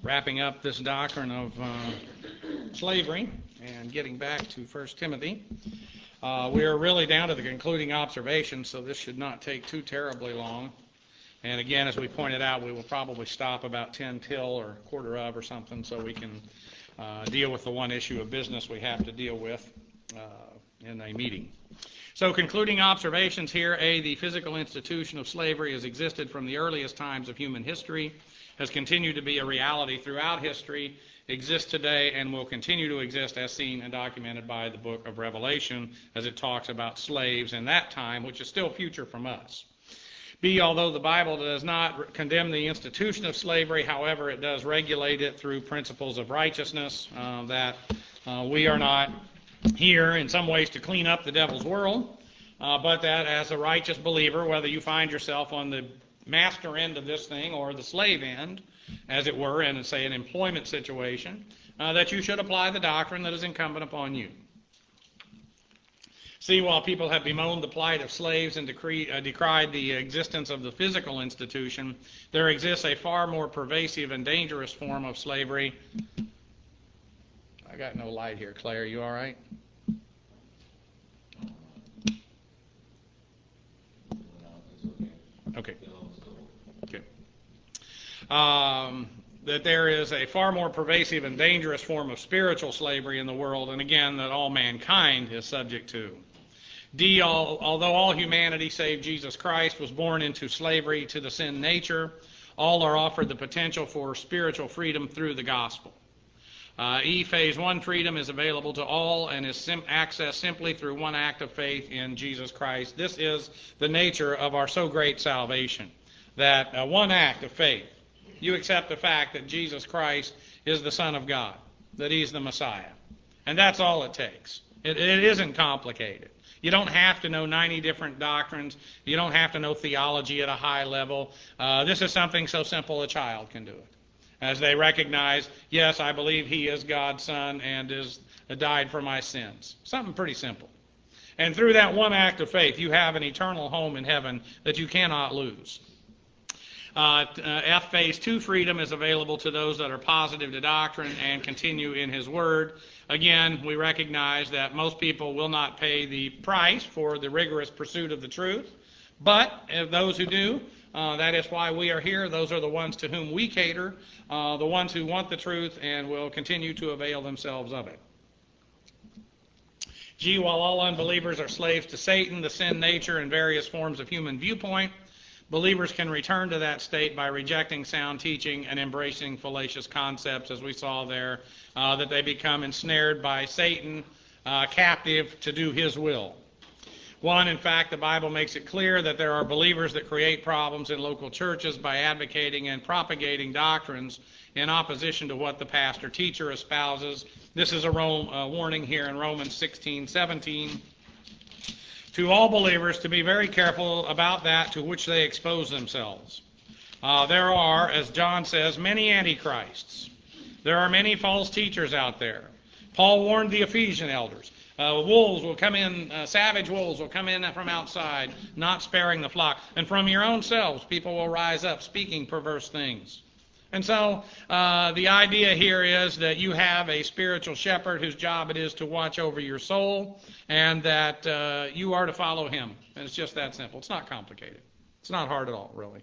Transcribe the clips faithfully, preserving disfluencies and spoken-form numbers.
wrapping up this doctrine of uh, slavery and getting back to First Timothy. Uh, we are really down to the concluding observations, so this should not take too terribly long. And again, as we pointed out, we will probably stop about ten till or quarter of or something so we can uh, deal with the one issue of business we have to deal with uh, in a meeting. So concluding observations here, A, the physical institution of slavery has existed from the earliest times of human history, has continued to be a reality throughout history, exists today, and will continue to exist as seen and documented by the book of Revelation as it talks about slaves in that time, which is still future from us. B, although the Bible does not condemn the institution of slavery, however, it does regulate it through principles of righteousness, uh, that uh, we are not here in some ways to clean up the devil's world, uh, but that as a righteous believer, whether you find yourself on the master end of this thing or the slave end, as it were, in, say, an employment situation, uh, that you should apply the doctrine that is incumbent upon you. See, while people have bemoaned the plight of slaves and decree, uh, decried the existence of the physical institution, there exists a far more pervasive and dangerous form of slavery. I got no light here, Claire. You all right? Okay. Okay. Um, that there is a far more pervasive and dangerous form of spiritual slavery in the world, and again, that all mankind is subject to. D, all, although all humanity save Jesus Christ was born into slavery to the sin nature, all are offered the potential for spiritual freedom through the gospel. Uh, e, phase one freedom is available to all and is sim- accessed simply through one act of faith in Jesus Christ. This is the nature of our so great salvation, that uh, one act of faith, you accept the fact that Jesus Christ is the Son of God, that He's the Messiah. And that's all it takes. It, it isn't complicated. You don't have to know ninety different doctrines. You don't have to know theology at a high level. Uh, this is something so simple a child can do it. As they recognize, yes, I believe He is God's Son and is uh, died for my sins. Something pretty simple. And through that one act of faith, you have an eternal home in heaven that you cannot lose. Uh, F, phase two freedom is available to those that are positive to doctrine and continue in His Word. Again, we recognize that most people will not pay the price for the rigorous pursuit of the truth, but those who do, uh, that is why we are here. Those are the ones to whom we cater, uh, the ones who want the truth and will continue to avail themselves of it. G, while all unbelievers are slaves to Satan, the sin nature, and various forms of human viewpoint, believers can return to that state by rejecting sound teaching and embracing fallacious concepts, as we saw there, uh, that they become ensnared by Satan, uh, captive to do his will. One, in fact, the Bible makes it clear that there are believers that create problems in local churches by advocating and propagating doctrines in opposition to what the pastor-teacher espouses. This is a Rome, uh, warning here in Romans sixteen seventeen. To all believers to be very careful about that to which they expose themselves. Uh, there are, as John says, many antichrists. There are many false teachers out there. Paul warned the Ephesian elders. Uh, wolves will come in, uh, savage wolves will come in from outside, not sparing the flock. And from your own selves, people will rise up speaking perverse things. And so uh, the idea here is that you have a spiritual shepherd whose job it is to watch over your soul, and that uh, you are to follow him. And it's just that simple. It's not complicated. It's not hard at all, really.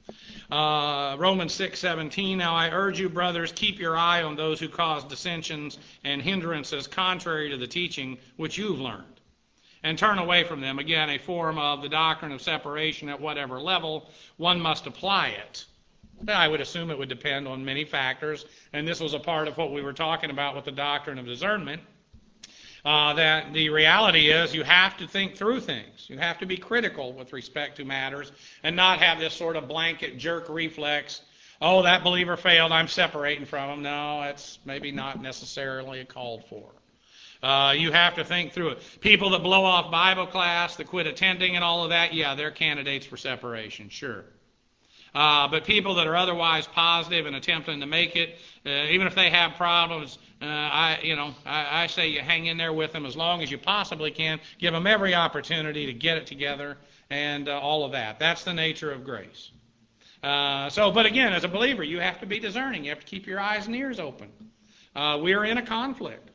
Uh, Romans six seventeen, now I urge you, brothers, keep your eye on those who cause dissensions and hindrances contrary to the teaching which you've learned, and turn away from them. Again, a form of the doctrine of separation at whatever level. One must apply it. I would assume it would depend on many factors, and this was a part of what we were talking about with the doctrine of discernment, uh, that the reality is you have to think through things. You have to be critical with respect to matters and not have this sort of blanket jerk reflex, oh, that believer failed, I'm separating from him. No, that's maybe not necessarily called for. Uh, you have to think through it. People that blow off Bible class, that quit attending and all of that, yeah, they're candidates for separation, sure. Uh, but people that are otherwise positive and attempting to make it, uh, even if they have problems, uh, I, you know, I, I say you hang in there with them as long as you possibly can. Give them every opportunity to get it together and uh, all of that. That's the nature of grace. Uh, so, but again, as a believer, you have to be discerning. You have to keep your eyes and ears open. Uh, we are in a conflict.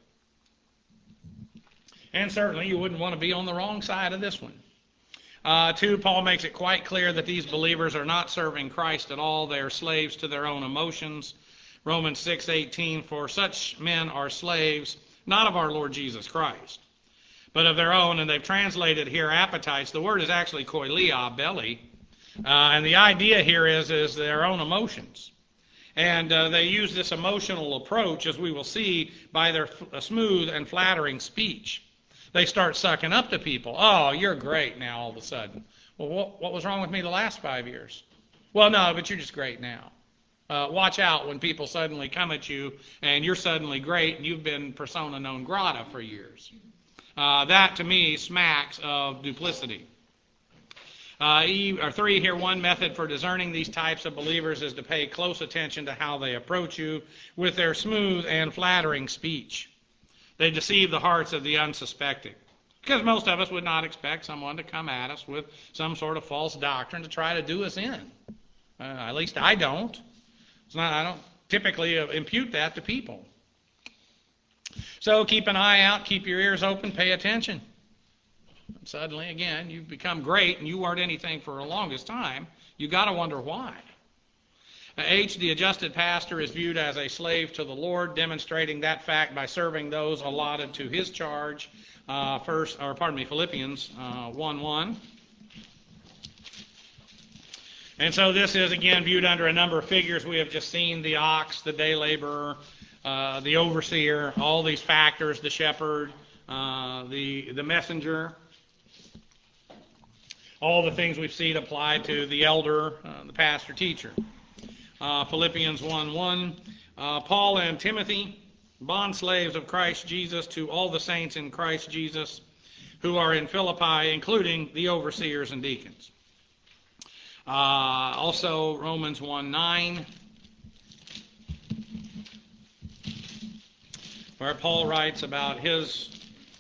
And certainly you wouldn't want to be on the wrong side of this one. Uh, two, Paul makes it quite clear that these believers are not serving Christ at all. They are slaves to their own emotions. Romans six eighteen, for such men are slaves, not of our Lord Jesus Christ, but of their own. And they've translated here appetites. The word is actually koilia, belly. Uh, and the idea here is, is their own emotions. And uh, they use this emotional approach, as we will see, by their f- smooth and flattering speech. They start sucking up to people. Oh, you're great now all of a sudden. Well, what, what was wrong with me the last five years? Well, no, but you're just great now. Uh, watch out when people suddenly come at you and you're suddenly great and you've been persona non grata for years. Uh, that, to me, smacks of duplicity. Uh, e, or three here, one method for discerning these types of believers is to pay close attention to how they approach you with their smooth and flattering speech. They deceive the hearts of the unsuspecting. Because most of us would not expect someone to come at us with some sort of false doctrine to try to do us in. Uh, at least I don't. It's not, I don't typically impute that to people. So keep an eye out, keep your ears open, pay attention. And suddenly, again, you've become great and you weren't anything for the longest time. You've got to wonder why. H, the adjusted pastor is viewed as a slave to the Lord, demonstrating that fact by serving those allotted to his charge. Uh, first, or pardon me, Philippians uh, one one. And so this is, again, viewed under a number of figures. We have just seen the ox, the day laborer, uh, the overseer, all these factors, the shepherd, uh, the, the messenger. All the things we've seen apply to the elder, uh, the pastor, teacher. Uh, Philippians one one, uh, Paul and Timothy, bondslaves of Christ Jesus, to all the saints in Christ Jesus who are in Philippi, including the overseers and deacons. Uh, also, Romans one nine, where Paul writes about his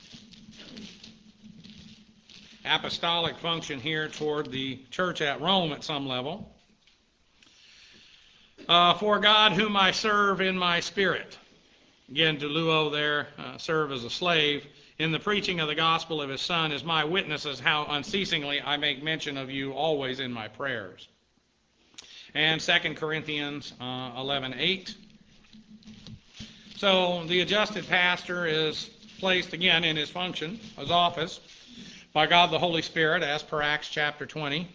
apostolic function here toward the church at Rome at some level. Uh, for God, whom I serve in my spirit. Again, doulo there, uh, serve as a slave. In the preaching of the gospel of his Son is my witness as how unceasingly I make mention of you always in my prayers. And Second Corinthians uh, eleven eight. So the adjusted pastor is placed again in his function, his office, by God the Holy Spirit, as per Acts chapter twenty,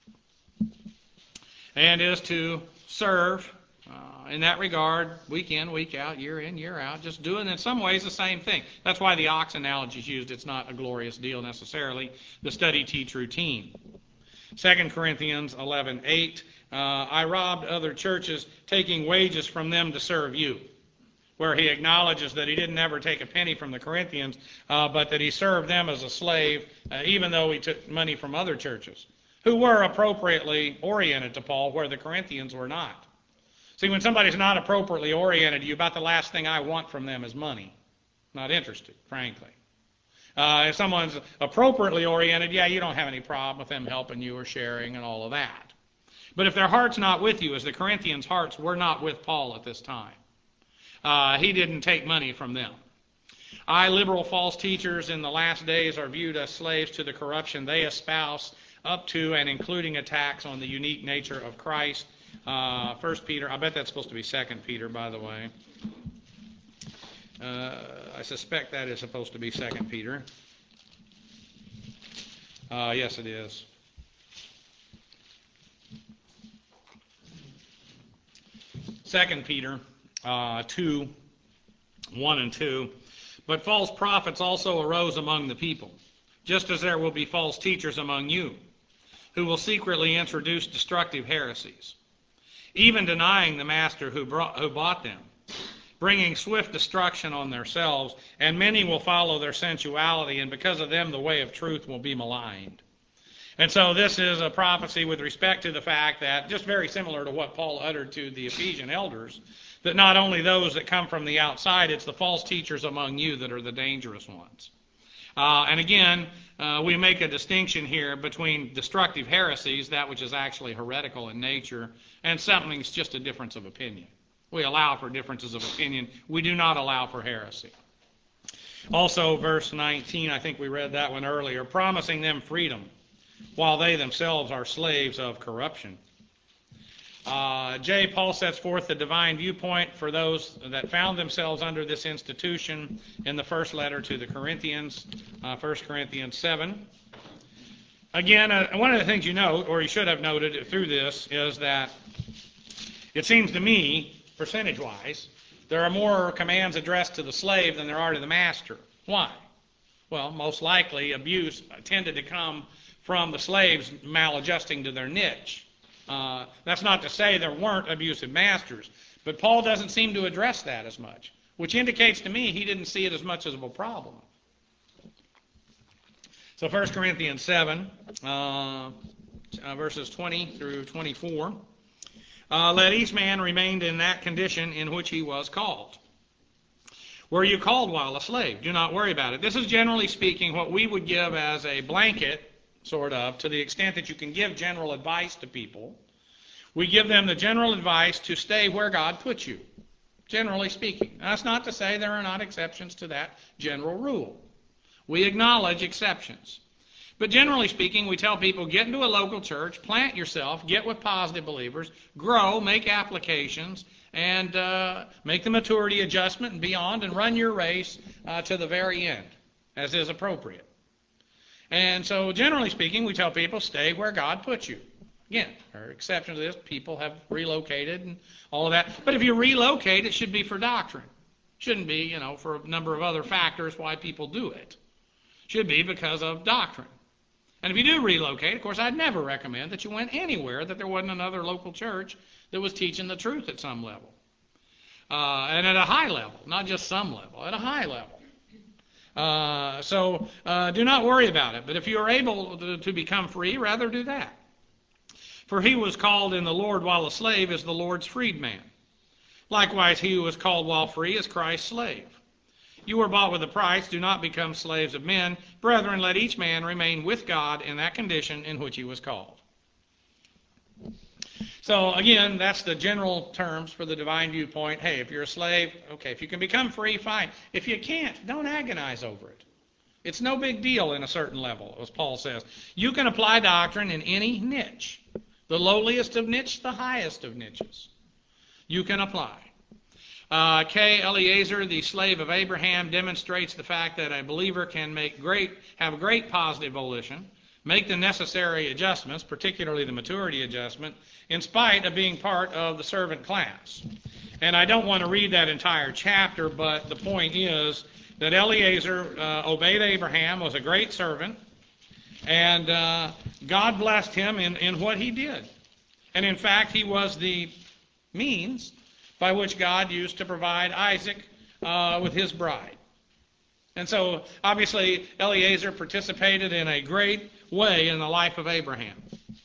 and is to serve uh, in that regard, week in, week out, year in, year out, just doing in some ways the same thing. That's why the ox analogy is used. It's not a glorious deal necessarily, the study-teach routine. Second Corinthians eleven eight, uh, I robbed other churches, taking wages from them to serve you, where he acknowledges that he didn't ever take a penny from the Corinthians, uh, but that he served them as a slave, uh, even though he took money from other churches, who were appropriately oriented to Paul, where the Corinthians were not. See, when somebody's not appropriately oriented to you, about the last thing I want from them is money. Not interested, frankly. Uh, if someone's appropriately oriented, yeah, you don't have any problem with them helping you or sharing and all of that. But if their heart's not with you, as the Corinthians' hearts were not with Paul at this time, uh, he didn't take money from them. I, liberal false teachers in the last days, are viewed as slaves to the corruption they espouse, up to and including attacks on the unique nature of Christ. Uh, First Peter, I bet that's supposed to be Second Peter, by the way. Uh, I suspect that is supposed to be Second Peter. Uh, yes, it is. Second Peter uh, two, one and two. But false prophets also arose among the people, just as there will be false teachers among you, who will secretly introduce destructive heresies, even denying the master who brought, who bought them, bringing swift destruction on themselves, and many will follow their sensuality, and because of them the way of truth will be maligned. And so this is a prophecy with respect to the fact that, just very similar to what Paul uttered to the Ephesian elders, that not only those that come from the outside, it's the false teachers among you that are the dangerous ones. Uh, and again, uh, we make a distinction here between destructive heresies, that which is actually heretical in nature, and something that's just a difference of opinion. We allow for differences of opinion. We do not allow for heresy. Also, verse nineteen, I think we read that one earlier, promising them freedom while they themselves are slaves of corruption. Uh, J. Paul sets forth the divine viewpoint for those that found themselves under this institution in the first letter to the Corinthians, uh, First Corinthians seven. Again, uh, one of the things you note, or you should have noted through this, is that it seems to me, percentage-wise, there are more commands addressed to the slave than there are to the master. Why? Well, most likely abuse tended to come from the slaves maladjusting to their niche. Uh, that's not to say there weren't abusive masters, but Paul doesn't seem to address that as much, which indicates to me he didn't see it as much as a problem. So First Corinthians seven, uh, uh, verses twenty through twenty-four. Uh, Let each man remain in that condition in which he was called. Were you called while a slave? Do not worry about it. This is generally speaking what we would give as a blanket, sort of, to the extent that you can give general advice to people. We give them the general advice to stay where God puts you, generally speaking. Now, that's not to say there are not exceptions to that general rule. We acknowledge exceptions. But generally speaking, we tell people, get into a local church, plant yourself, get with positive believers, grow, make applications, and uh, make the maturity adjustment and beyond, and run your race uh, to the very end, as is appropriate. And so, generally speaking, we tell people, stay where God puts you. Again, there are exceptions to this. People have relocated and all of that. But if you relocate, it should be for doctrine. It shouldn't be, you know, for a number of other factors why people do it. It should be because of doctrine. And if you do relocate, of course, I'd never recommend that you went anywhere that there wasn't another local church that was teaching the truth at some level. Uh, and at a high level, not just some level, at a high level. Uh, so uh, do not worry about it. But if you are able to, to become free, rather do that. For he who was called in the Lord while a slave is the Lord's freedman. Likewise, he who was called while free is Christ's slave. You were bought with a price. Do not become slaves of men. Brethren, let each man remain with God in that condition in which he was called. So again, that's the general terms for the divine viewpoint. Hey, if you're a slave, okay, if you can become free, fine. If you can't, don't agonize over it. It's no big deal in a certain level, as Paul says. You can apply doctrine in any niche. The lowliest of niche, the highest of niches. You can apply. Uh, K. Eliezer, the slave of Abraham, demonstrates the fact that a believer can make great, have great positive volition, make the necessary adjustments, particularly the maturity adjustment, in spite of being part of the servant class. And I don't want to read that entire chapter, but the point is that Eliezer uh, obeyed Abraham, was a great servant, and uh, God blessed him in, in what he did. And in fact, he was the means by which God used to provide Isaac uh, with his bride. And so, obviously, Eliezer participated in a great way in the life of Abraham.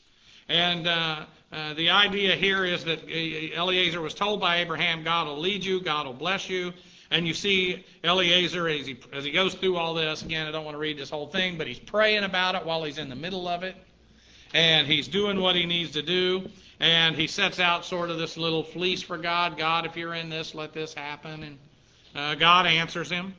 And uh, uh, the idea here is that Eliezer was told by Abraham, God will lead you, God will bless you. And you see Eliezer, as he, as he goes through all this, again, I don't want to read this whole thing, but he's praying about it while he's in the middle of it. And he's doing what he needs to do. And he sets out sort of this little fleece for God. God, if you're in this, let this happen. And uh, God answers him.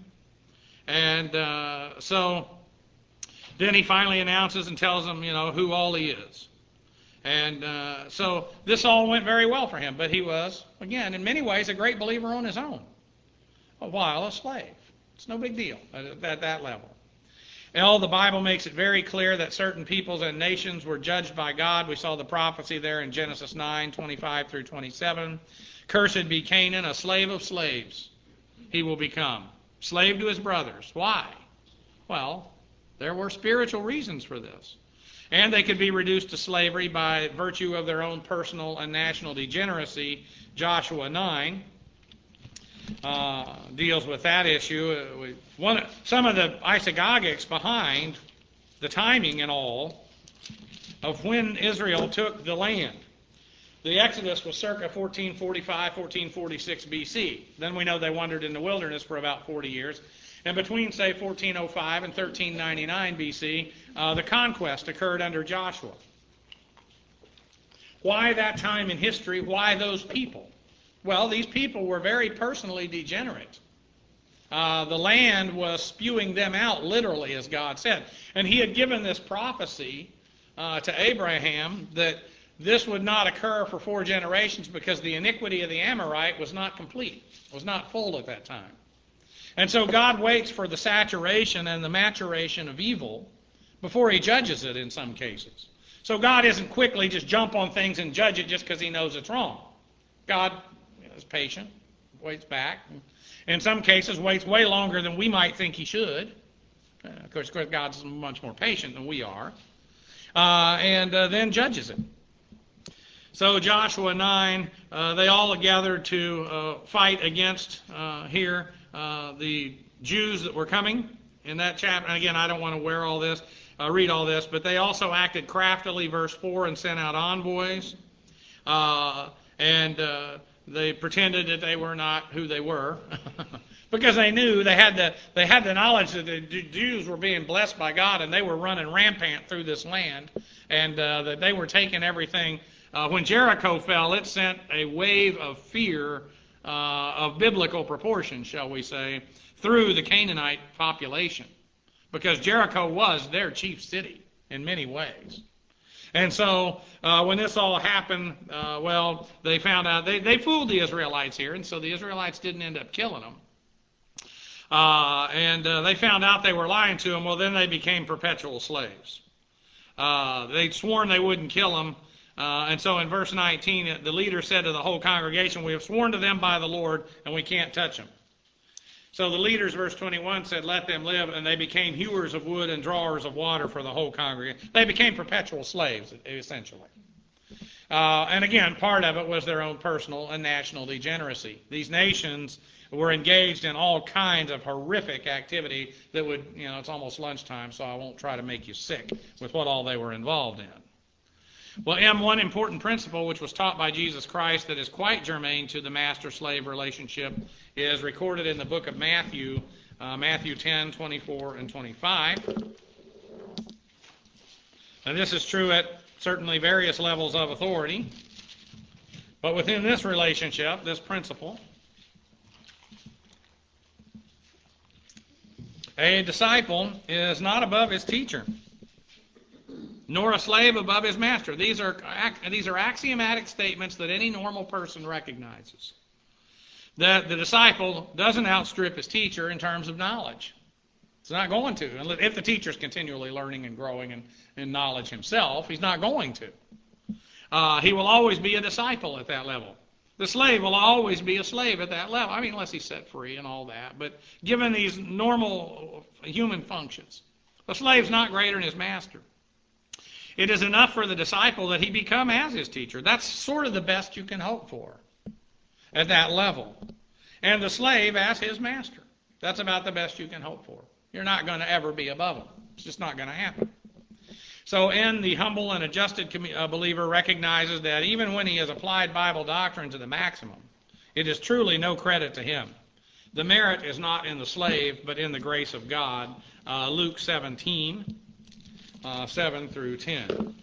And uh, so then he finally announces and tells him, you know, who all he is. And uh, so this all went very well for him. But he was, again, in many ways, a great believer on his own, while a slave. It's no big deal at, at that level. Well, the Bible makes it very clear that certain peoples and nations were judged by God. We saw the prophecy there in Genesis nine, twenty-five through twenty-seven. Cursed be Canaan, a slave of slaves he will become. Slave to his brothers. Why? Well, there were spiritual reasons for this. And they could be reduced to slavery by virtue of their own personal and national degeneracy. Joshua nine. Uh, deals with that issue. Uh, we, one, some of the isagogics behind the timing and all of when Israel took the land. The Exodus was circa fourteen forty-five, fourteen forty-six B C. Then we know they wandered in the wilderness for about forty years. And between, say, fourteen oh five and thirteen ninety-nine B C, uh, the conquest occurred under Joshua. Why that time in history? Why those people? Well, these people were very personally degenerate. Uh, the land was spewing them out, literally, as God said. And he had given this prophecy uh, to Abraham that this would not occur for four generations because the iniquity of the Amorite was not complete, was not full at that time. And so God waits for the saturation and the maturation of evil before he judges it in some cases. So God isn't quickly just jump on things and judge it just because he knows it's wrong. God is patient, waits back. In some cases, waits way longer than we might think he should. Uh, of course, God's much more patient than we are. Uh, and uh, then judges it. So Joshua nine, uh, they all gathered to uh, fight against uh, here uh, the Jews that were coming in that chapter. And again, I don't want to wear all this, uh, read all this, but they also acted craftily, verse four, and sent out envoys. Uh, and uh, they pretended that they were not who they were because they knew they had the they had the knowledge that the Jews were being blessed by God and they were running rampant through this land and uh, that they were taking everything. Uh, when Jericho fell, it sent a wave of fear uh, of biblical proportions, shall we say, through the Canaanite population because Jericho was their chief city in many ways. And so uh, when this all happened, uh, well, they found out, they, they fooled the Israelites here, and so the Israelites didn't end up killing them. Uh, and uh, they found out they were lying to them, well, then they became perpetual slaves. Uh, they'd sworn they wouldn't kill them, uh, and so in verse nineteen, the leader said to the whole congregation, we have sworn to them by the Lord, and we can't touch them. So the leaders, verse twenty-one, said, let them live, and they became hewers of wood and drawers of water for the whole congregation. They became perpetual slaves, essentially. Uh, and again, part of it was their own personal and national degeneracy. These nations were engaged in all kinds of horrific activity that would, you know, it's almost lunchtime, so I won't try to make you sick with what all they were involved in. Well, M, one important principle which was taught by Jesus Christ that is quite germane to the master-slave relationship is recorded in the book of Matthew, uh, Matthew ten, twenty-four, and twenty-five. And this is true at certainly various levels of authority. But within this relationship, this principle, a disciple is not above his teacher, nor a slave above his master. These are these are axiomatic statements that any normal person recognizes. That the disciple doesn't outstrip his teacher in terms of knowledge. It's not going to. If the teacher's continually learning and growing in, in knowledge himself, he's not going to. Uh, he will always be a disciple at that level. The slave will always be a slave at that level. I mean, unless he's set free and all that. But given these normal human functions, the slave's not greater than his master. It is enough for the disciple that he become as his teacher. That's sort of the best you can hope for at that level. And the slave as his master. That's about the best you can hope for. You're not going to ever be above him. It's just not going to happen. So N, the humble and adjusted believer, recognizes that even when he has applied Bible doctrine to the maximum, it is truly no credit to him. The merit is not in the slave, but in the grace of God. Uh, Luke seventeen, uh, seven through ten.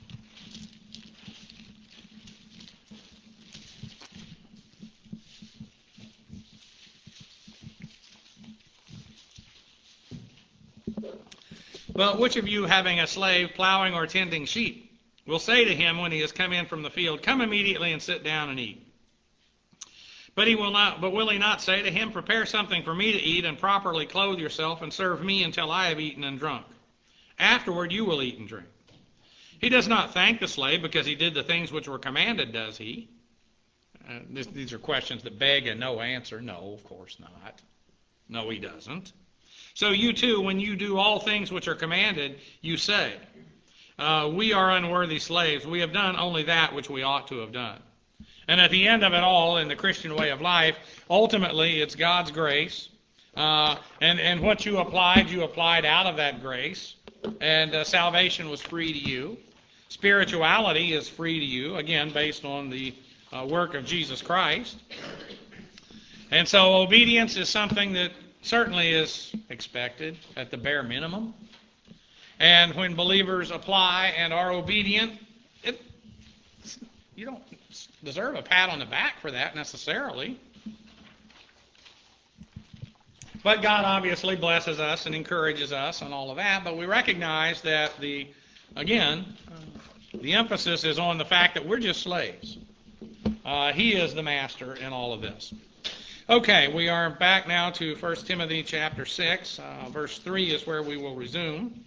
But which of you, having a slave plowing or tending sheep, will say to him when he has come in from the field, come immediately and sit down and eat? But he will not. But will he not say to him, prepare something for me to eat, and properly clothe yourself, and serve me until I have eaten and drunk? Afterward you will eat and drink. He does not thank the slave because he did the things which were commanded, does he? Uh, this, these are questions that beg a no answer. No, of course not. No, he doesn't. So you too, when you do all things which are commanded, you say, uh, we are unworthy slaves. We have done only that which we ought to have done. And at the end of it all, in the Christian way of life, ultimately it's God's grace. Uh, and, and what you applied, you applied out of that grace. And uh, salvation was free to you. Spirituality is free to you, again, based on the uh, work of Jesus Christ. And so obedience is something that certainly is expected at the bare minimum. And when believers apply and are obedient, it, you don't deserve a pat on the back for that necessarily. But God obviously blesses us and encourages us and all of that. But we recognize that the, again, uh, the emphasis is on the fact that we're just slaves. Uh, he is the master in all of this. Okay, we are back now to First Timothy chapter six. Uh, verse three is where we will resume,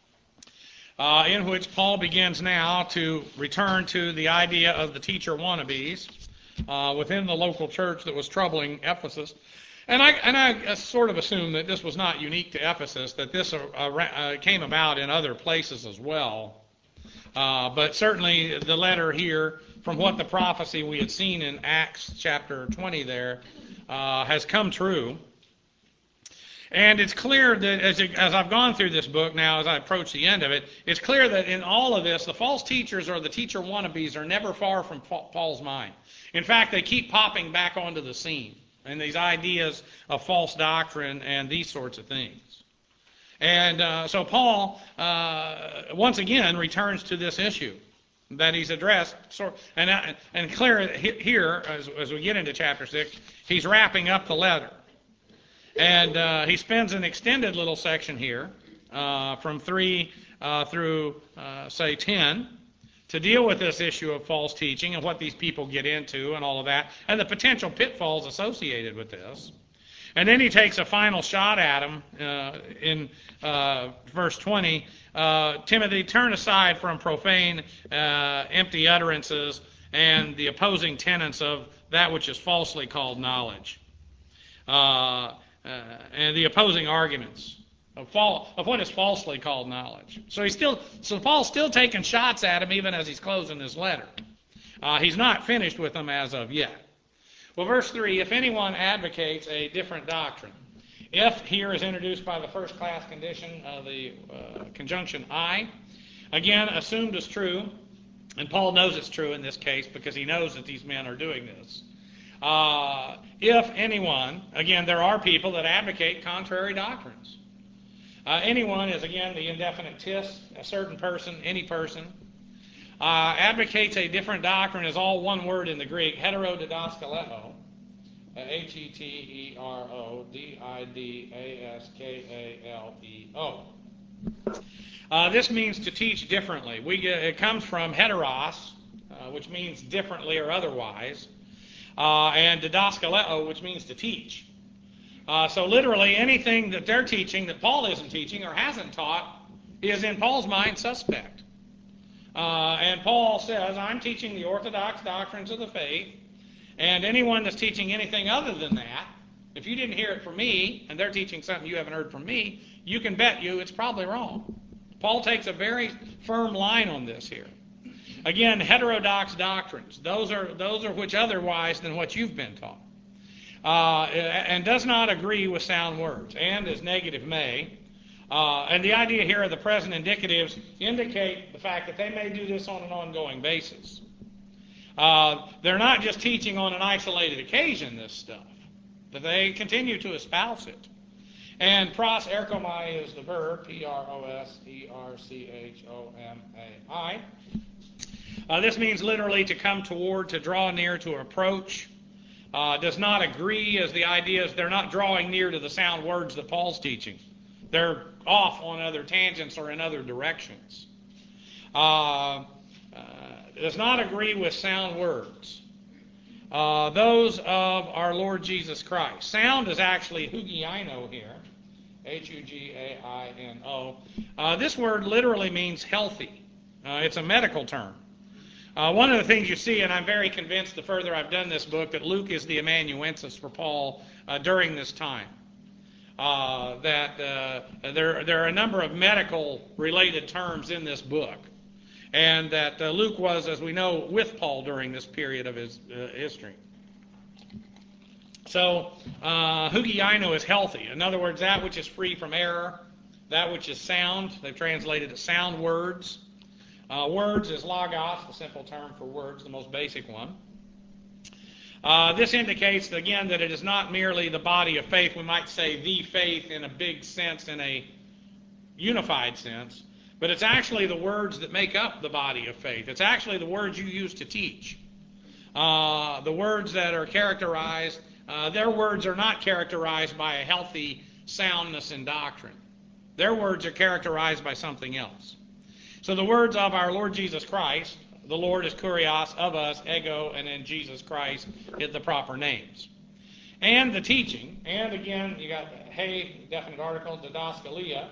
uh, in which Paul begins now to return to the idea of the teacher wannabes uh, within the local church that was troubling Ephesus. And I, and I sort of assume that this was not unique to Ephesus, that this uh, uh, came about in other places as well. Uh, but certainly the letter here, from what the prophecy we had seen in Acts chapter twenty there, uh, has come true. And it's clear that as, it, as I've gone through this book now, as I approach the end of it, it's clear that in all of this, the false teachers or the teacher wannabes are never far from Paul's mind. In fact, they keep popping back onto the scene. And these ideas of false doctrine and these sorts of things. And uh, so Paul, uh, once again, returns to this issue that he's addressed. And, uh, and clear here, as, as we get into chapter six, he's wrapping up the letter. And uh, he spends an extended little section here, uh, from three uh, through, uh, say, ten, to deal with this issue of false teaching and what these people get into and all of that, and the potential pitfalls associated with this. And then he takes a final shot at him uh, in uh, verse twenty. Uh, Timothy, turn aside from profane, uh, empty utterances and the opposing tenets of that which is falsely called knowledge, uh, uh, and the opposing arguments. Of, fall, of what is falsely called knowledge. So he's still, so Paul's still taking shots at him even as he's closing his letter. Uh, he's not finished with them as of yet. Well, verse three, if anyone advocates a different doctrine, if here is introduced by the first class condition of the uh, conjunction I, again assumed as true, and Paul knows it's true in this case because he knows that these men are doing this. Uh, if anyone, again, there are people that advocate contrary doctrines. Uh, anyone is, again, the indefinite tis, a certain person, any person. Uh, advocates a different doctrine is all one word in the Greek, heterodidaskaleo, H E T E R O D I D A S K A L E O. Uh, this means to teach differently. We get, it comes from heteros, uh, which means differently or otherwise, uh, and didaskaleo, which means to teach. Uh, so literally anything that they're teaching that Paul isn't teaching or hasn't taught is in Paul's mind suspect. Uh, and Paul says, I'm teaching the orthodox doctrines of the faith, and anyone that's teaching anything other than that, if you didn't hear it from me, and they're teaching something you haven't heard from me, you can bet you it's probably wrong. Paul takes a very firm line on this here. Again, heterodox doctrines, those are, those are which otherwise than what you've been taught. Uh, and does not agree with sound words, and as negative may. Uh, and the idea here of the present indicatives indicate the fact that they may do this on an ongoing basis. Uh, they're not just teaching on an isolated occasion this stuff, but they continue to espouse it. And pros erchomai is the verb, P R O S E R C H O M A I. Uh, this means literally to come toward, to draw near, to approach. Uh, does not agree, as the idea is they're not drawing near to the sound words that Paul's teaching. They're off on other tangents or in other directions. Uh, uh, does not agree with sound words. Uh, those of our Lord Jesus Christ. Sound is actually hugiaino here, H U G A I N O. Uh, this word literally means healthy. Uh, it's a medical term. Uh, one of the things you see, and I'm very convinced the further I've done this book, that Luke is the amanuensis for Paul uh, during this time. Uh, that uh, there, there are a number of medical-related terms in this book. And that uh, Luke was, as we know, with Paul during this period of his uh, history. So, uh, hugiaino is healthy. In other words, that which is free from error, that which is sound. They've translated it sound words. Uh, words is logos, the simple term for words, the most basic one. Uh, this indicates, again, that it is not merely the body of faith. We might say the faith in a big sense, in a unified sense, but it's actually the words that make up the body of faith. It's actually the words you use to teach. Uh, the words that are characterized, uh, their words are not characterized by a healthy soundness in doctrine. Their words are characterized by something else. So the words of our Lord Jesus Christ, the Lord is kurios, of us, ego, and then Jesus Christ is the proper names. And the teaching, and again, you got hey, definite article, didaskalia.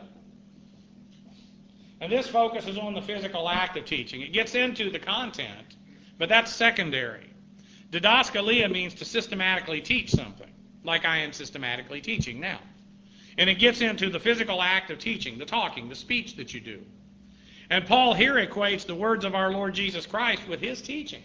And this focuses on the physical act of teaching. It gets into the content, but that's secondary. Didaskalia means to systematically teach something, like I am systematically teaching now. And it gets into the physical act of teaching, the talking, the speech that you do. And Paul here equates the words of our Lord Jesus Christ with his teaching.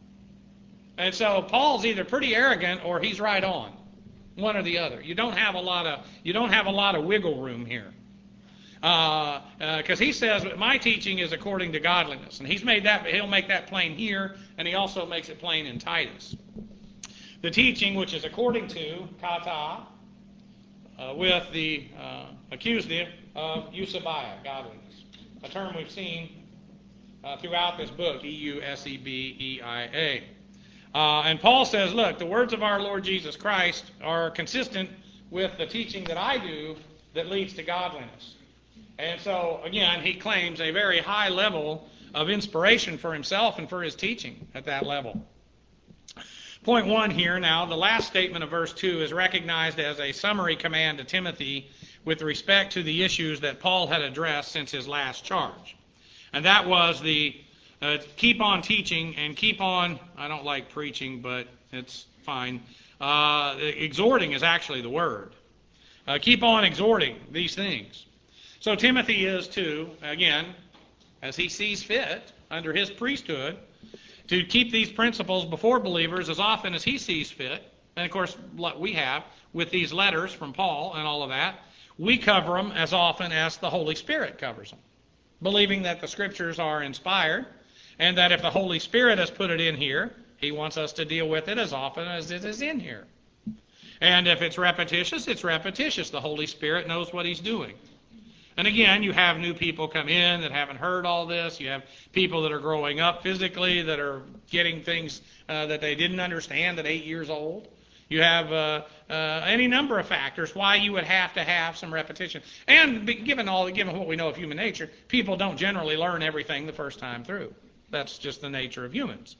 And so Paul's either pretty arrogant or he's right on, one or the other. You don't have a lot of you don't have a lot of wiggle room here, because uh, uh, he says my teaching is according to godliness, and he's made that. He'll make that plain here, and he also makes it plain in Titus. The teaching, which is according to kata, uh, with the uh, accusative of eusebeia, godliness. A term we've seen uh, throughout this book, E U S E B E I A. Uh, and Paul says, look, the words of our Lord Jesus Christ are consistent with the teaching that I do that leads to godliness. And so, again, he claims a very high level of inspiration for himself and for his teaching at that level. Point one here now, the last statement of verse two is recognized as a summary command to Timothy with respect to the issues that Paul had addressed since his last charge. And that was the uh, keep on teaching and keep on, I don't like preaching, but it's fine. Uh, exhorting is actually the word. Uh, keep on exhorting these things. So Timothy is to, again, as he sees fit, under his priesthood, to keep these principles before believers as often as he sees fit. And of course, what we have with these letters from Paul and all of that, we cover them as often as the Holy Spirit covers them, believing that the Scriptures are inspired, and that if the Holy Spirit has put it in here, he wants us to deal with it as often as it is in here. And if it's repetitious, it's repetitious. The Holy Spirit knows what he's doing. And again, you have new people come in that haven't heard all this. You have people that are growing up physically that are getting things uh, that they didn't understand at eight years old. You have uh, uh, any number of factors why you would have to have some repetition. And given all, given what we know of human nature, people don't generally learn everything the first time through. That's just the nature of humans.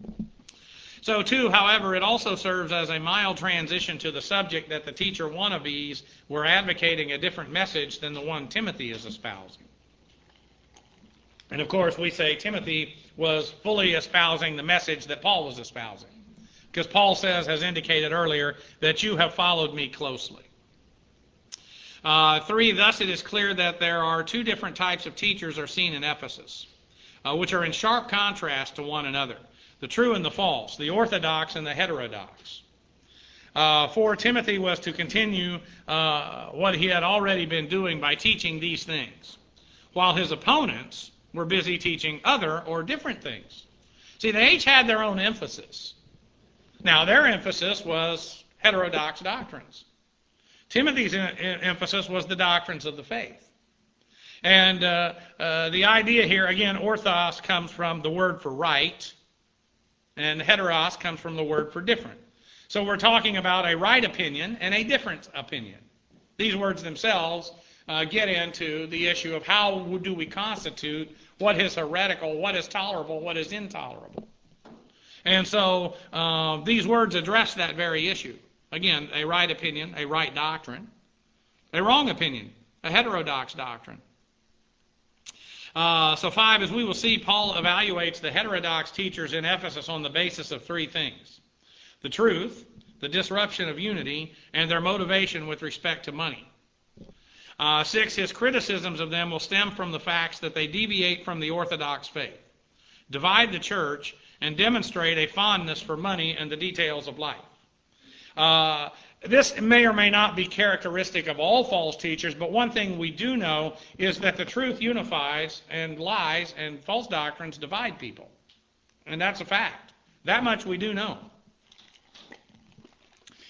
So, too, however, it also serves as a mild transition to the subject that the teacher wannabes were advocating a different message than the one Timothy is espousing. And, of course, we say Timothy was fully espousing the message that Paul was espousing. Because Paul says, as indicated earlier, that you have followed me closely. Uh, three, thus it is clear that there are two different types of teachers are seen in Ephesus, uh, which are in sharp contrast to one another. The true and the false, the orthodox and the heterodox. Uh, for Timothy was to continue uh, what he had already been doing by teaching these things, while his opponents were busy teaching other or different things. See, they each had their own emphasis. Now, their emphasis was heterodox doctrines. Timothy's emphasis was the doctrines of the faith. And uh, uh, the idea here, again, orthos comes from the word for right, and heteros comes from the word for different. So we're talking about a right opinion and a different opinion. These words themselves uh, get into the issue of how do we constitute what is heretical, what is tolerable, what is intolerable. And so uh, these words address that very issue. Again, a right opinion, a right doctrine. A wrong opinion, a heterodox doctrine. Uh, so five, as we will see, Paul evaluates the heterodox teachers in Ephesus on the basis of three things. The truth, the disruption of unity, and their motivation with respect to money. Uh, six, his criticisms of them will stem from the facts that they deviate from the orthodox faith, divide the church, and demonstrate a fondness for money and the details of life. Uh, this may or may not be characteristic of all false teachers, but one thing we do know is that the truth unifies, and lies and false doctrines divide people. And that's a fact. That much we do know.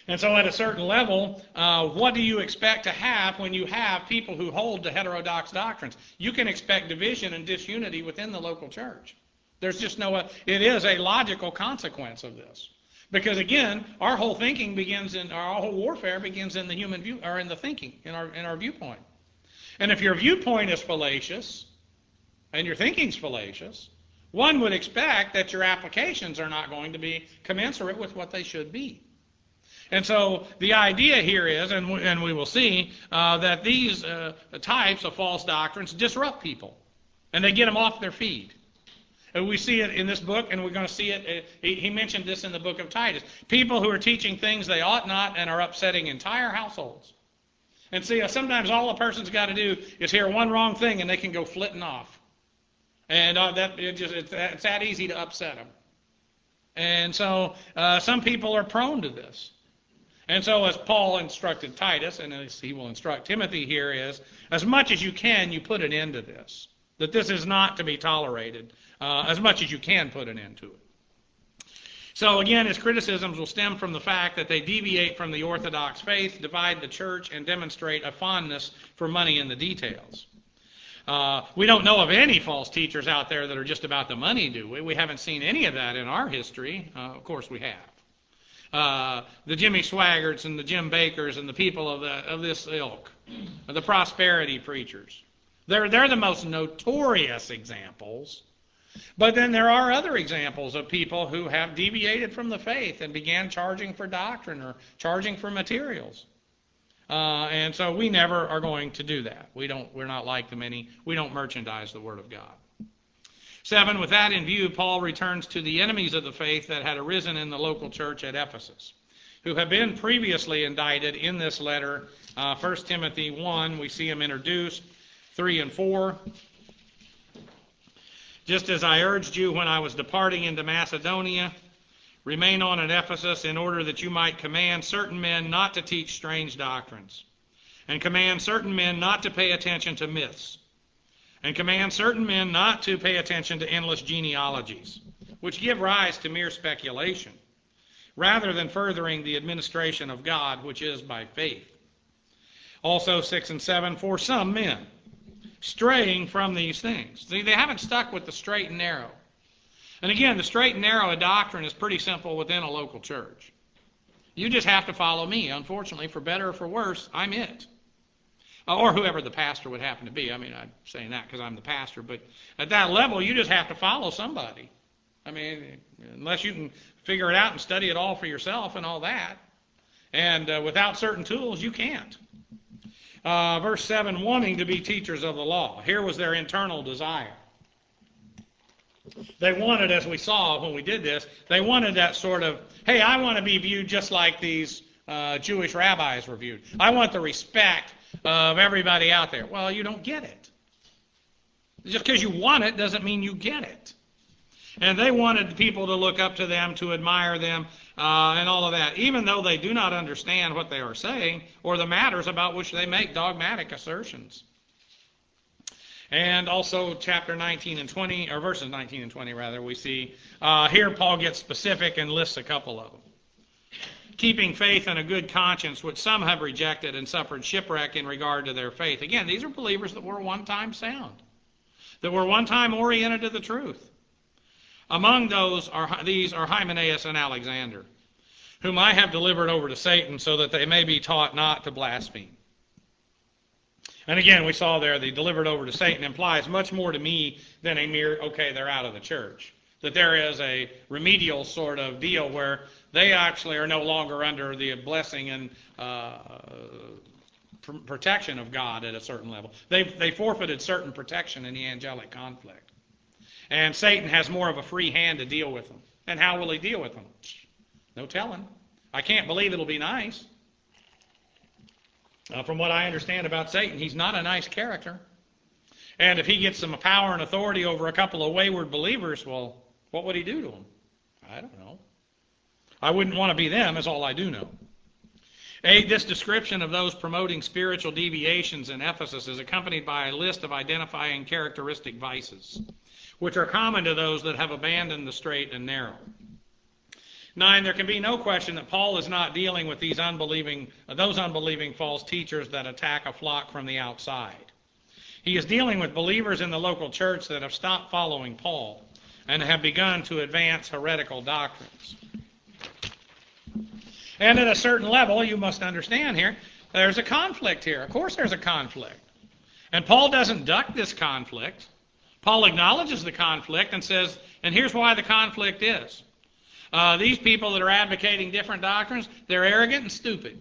And so at a certain level, uh, what do you expect to have when you have people who hold to heterodox doctrines? You can expect division and disunity within the local church. There's just no, uh, it is a logical consequence of this. Because again, our whole thinking begins in, our whole warfare begins in the human view, or in the thinking, in our, in our viewpoint. And if your viewpoint is fallacious, and your thinking's fallacious, one would expect that your applications are not going to be commensurate with what they should be. And so the idea here is, and we, and we will see, uh, that these uh, types of false doctrines disrupt people, and they get them off their feet. And we see it in this book, and we're going to see it. He, he mentioned this in the book of Titus. People who are teaching things they ought not and are upsetting entire households. And see, sometimes all a person's got to do is hear one wrong thing, and they can go flitting off. And uh, that it just it's, it's that easy to upset them. And so uh, some people are prone to this. And so as Paul instructed Titus, and as he will instruct Timothy here, is as much as you can, you put an end to this. That this is not to be tolerated. Uh, as much as you can put an end to it. So again, his criticisms will stem from the fact that they deviate from the orthodox faith, divide the church, and demonstrate a fondness for money in the details. Uh, we don't know of any false teachers out there that are just about the money, do we? We haven't seen any of that in our history. Uh, of course we have. Uh, the Jimmy Swaggarts and the Jim Bakkers and the people of, the, of this ilk, the prosperity preachers. They're, they're the most notorious examples. But then there are other examples of people who have deviated from the faith and began charging for doctrine or charging for materials. Uh, and so we never are going to do that. We don't, we're not like them any. We don't merchandise the Word of God. Seven, with that in view, Paul returns to the enemies of the faith that had arisen in the local church at Ephesus, who have been previously indicted in this letter. Uh, First Timothy one, we see them introduced, three and four. Just as I urged you when I was departing into Macedonia, remain on at Ephesus in order that you might command certain men not to teach strange doctrines, and command certain men not to pay attention to myths, and command certain men not to pay attention to endless genealogies, which give rise to mere speculation, rather than furthering the administration of God, which is by faith. Also, six and seven, for some men, straying from these things. See, they haven't stuck with the straight and narrow. And again, the straight and narrow doctrine is pretty simple within a local church. You just have to follow me. Unfortunately, for better or for worse, I'm it. Uh, or whoever the pastor would happen to be. I mean, I'm saying that because I'm the pastor. But at that level, you just have to follow somebody. I mean, unless you can figure it out and study it all for yourself and all that. And uh, without certain tools, you can't. Uh, verse seven, wanting to be teachers of the law. Here was their internal desire. They wanted, as we saw when we did this, they wanted that sort of, hey, I want to be viewed just like these uh, Jewish rabbis were viewed. I want the respect of everybody out there. Well, you don't get it. Just because you want it doesn't mean you get it. And they wanted people to look up to them, to admire them, uh, and all of that, even though they do not understand what they are saying or the matters about which they make dogmatic assertions. And also chapter nineteen and twenty, or verses nineteen and twenty rather, we see uh, here Paul gets specific and lists a couple of them. Keeping faith and a good conscience, which some have rejected and suffered shipwreck in regard to their faith. Again, these are believers that were one time sound, that were one time oriented to the truth. Among those are these are Hymenaeus and Alexander, whom I have delivered over to Satan so that they may be taught not to blaspheme. And again, we saw there the delivered over to Satan implies much more to me than a mere, okay, they're out of the church. That there is a remedial sort of deal where they actually are no longer under the blessing and uh, pr- protection of God at a certain level. They they forfeited certain protection in the angelic conflict. And Satan has more of a free hand to deal with them. And how will he deal with them? No telling. I can't believe it'll be nice. Uh, from what I understand about Satan, he's not a nice character. And if he gets some power and authority over a couple of wayward believers, well, what would he do to them? I don't know. I wouldn't want to be them, is all I do know. A, this description of those promoting spiritual deviations in Ephesus is accompanied by a list of identifying characteristic vices, which are common to those that have abandoned the straight and narrow. Nine, there can be no question that Paul is not dealing with these unbelieving, those unbelieving false teachers that attack a flock from the outside. He is dealing with believers in the local church that have stopped following Paul and have begun to advance heretical doctrines. And at a certain level, you must understand here, there's a conflict here. Of course there's a conflict. And Paul doesn't duck this conflict. Paul acknowledges the conflict and says, and here's why the conflict is. Uh, these people that are advocating different doctrines, they're arrogant and stupid.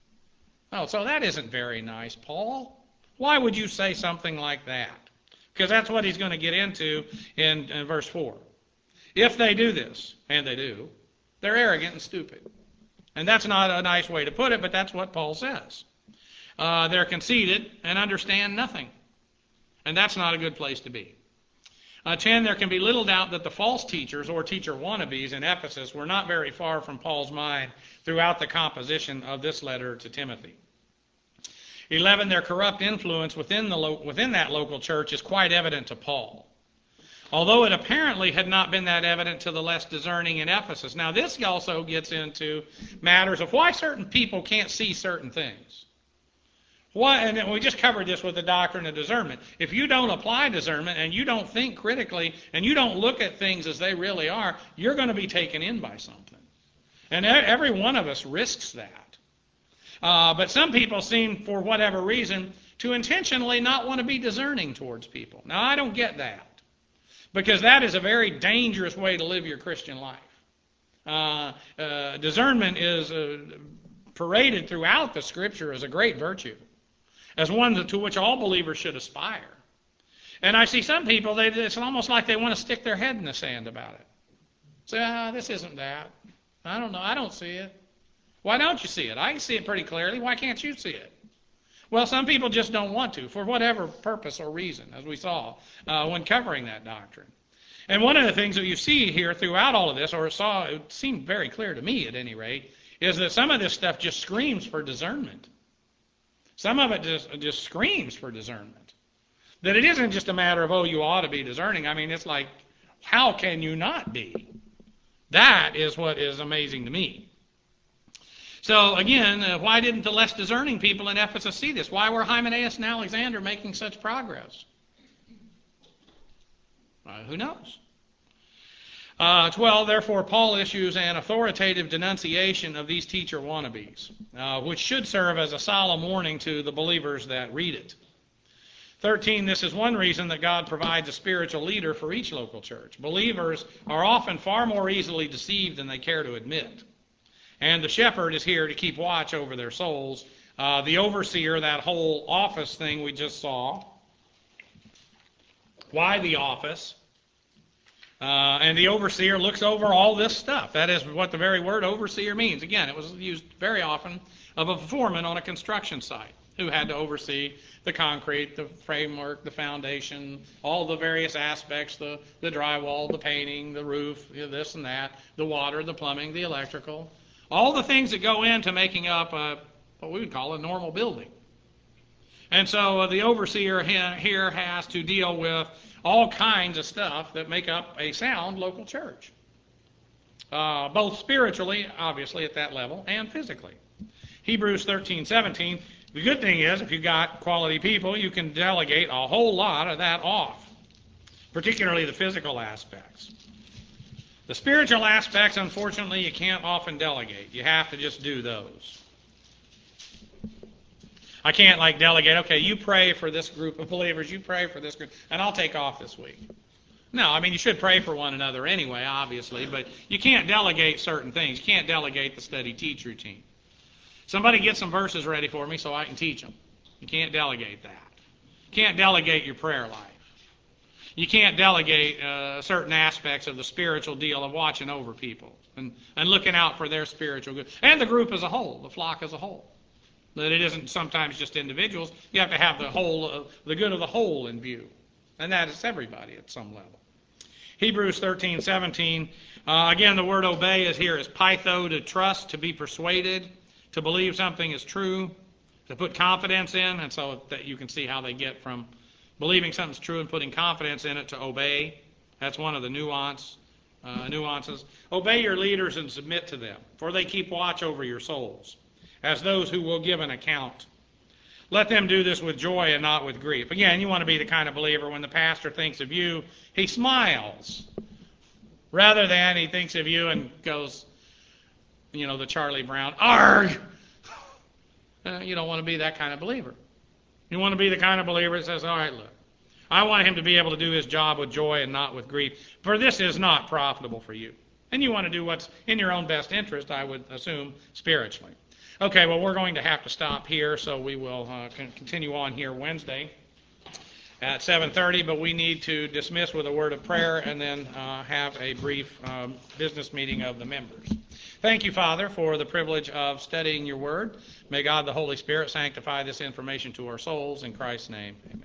Oh, so that isn't very nice, Paul. Why would you say something like that? Because that's what he's going to get into in, in verse four. If they do this, and they do, they're arrogant and stupid. And that's not a nice way to put it, but that's what Paul says. Uh, they're conceited and understand nothing. And that's not a good place to be. Uh, ten, there can be little doubt that the false teachers or teacher wannabes in Ephesus were not very far from Paul's mind throughout the composition of this letter to Timothy. eleven, their corrupt influence within, the lo- within that local church is quite evident to Paul, although it apparently had not been that evident to the less discerning in Ephesus. Now, this also gets into matters of why certain people can't see certain things. Why, and we just covered this with the doctrine of discernment. If you don't apply discernment and you don't think critically and you don't look at things as they really are, you're going to be taken in by something. And every one of us risks that. Uh, but some people seem, for whatever reason, to intentionally not want to be discerning towards people. Now, I don't get that, because that is a very dangerous way to live your Christian life. Uh, uh, discernment is uh, paraded throughout the Scripture as a great virtue, as one to which all believers should aspire. And I see some people, they, it's almost like they want to stick their head in the sand about it. Say, ah, this isn't that. I don't know. I don't see it. Why don't you see it? I can see it pretty clearly. Why can't you see it? Well, some people just don't want to, for whatever purpose or reason, as we saw uh, when covering that doctrine. And one of the things that you see here throughout all of this, or saw, it seemed very clear to me at any rate, is that some of this stuff just screams for discernment. Some of it just, just screams for discernment. That it isn't just a matter of, oh, you ought to be discerning. I mean, it's like, how can you not be? That is what is amazing to me. So again, uh, why didn't the less discerning people in Ephesus see this? Why were Hymenaeus and Alexander making such progress? Uh, who knows? Uh, twelve, therefore, Paul issues an authoritative denunciation of these teacher wannabes, uh, which should serve as a solemn warning to the believers that read it. thirteen, this is one reason that God provides a spiritual leader for each local church. Believers are often far more easily deceived than they care to admit. And the shepherd is here to keep watch over their souls. Uh, the overseer, that whole office thing we just saw. Why the office? Uh, and the overseer looks over all this stuff. That is what the very word overseer means. Again, it was used very often of a foreman on a construction site who had to oversee the concrete, the framework, the foundation, all the various aspects, the, the drywall, the painting, the roof, you know, this and that, the water, the plumbing, the electrical. All the things that go into making up a, what we would call a normal building. And so uh, the overseer here has to deal with all kinds of stuff that make up a sound local church. Uh, both spiritually, obviously, at that level, and physically. Hebrews thirteen seventeen, the good thing is, if you've got quality people, you can delegate a whole lot of that off, particularly the physical aspects. The spiritual aspects, unfortunately, you can't often delegate. You have to just do those. I can't like delegate, okay, you pray for this group of believers, you pray for this group, and I'll take off this week. No, I mean, you should pray for one another anyway, obviously, but you can't delegate certain things. You can't delegate the study teach routine. Somebody get some verses ready for me so I can teach them. You can't delegate that. You can't delegate your prayer life. You can't delegate uh, certain aspects of the spiritual deal of watching over people and, and looking out for their spiritual good. And the group as a whole, the flock as a whole. That it isn't sometimes just individuals. You have to have the whole, uh, the good of the whole in view. And that is everybody at some level. Hebrews thirteen seventeen, uh, again, the word obey is here as pytho, to trust, to be persuaded, to believe something is true, to put confidence in, and so that you can see how they get from believing something's true and putting confidence in it to obey. That's one of the nuance. uh, nuances. Obey your leaders and submit to them, for they keep watch over your souls, as those who will give an account. Let them do this with joy and not with grief. Again, you want to be the kind of believer when the pastor thinks of you, he smiles, rather than he thinks of you and goes, you know, the Charlie Brown, arg! Uh, you don't want to be that kind of believer. You want to be the kind of believer that says, all right, look, I want him to be able to do his job with joy and not with grief, for this is not profitable for you. And you want to do what's in your own best interest, I would assume, spiritually. Okay, well, we're going to have to stop here, so we will uh, continue on here Wednesday at seven thirty, but we need to dismiss with a word of prayer and then uh, have a brief um, business meeting of the members. Thank you, Father, for the privilege of studying your word. May God the Holy Spirit sanctify this information to our souls. In Christ's name, amen.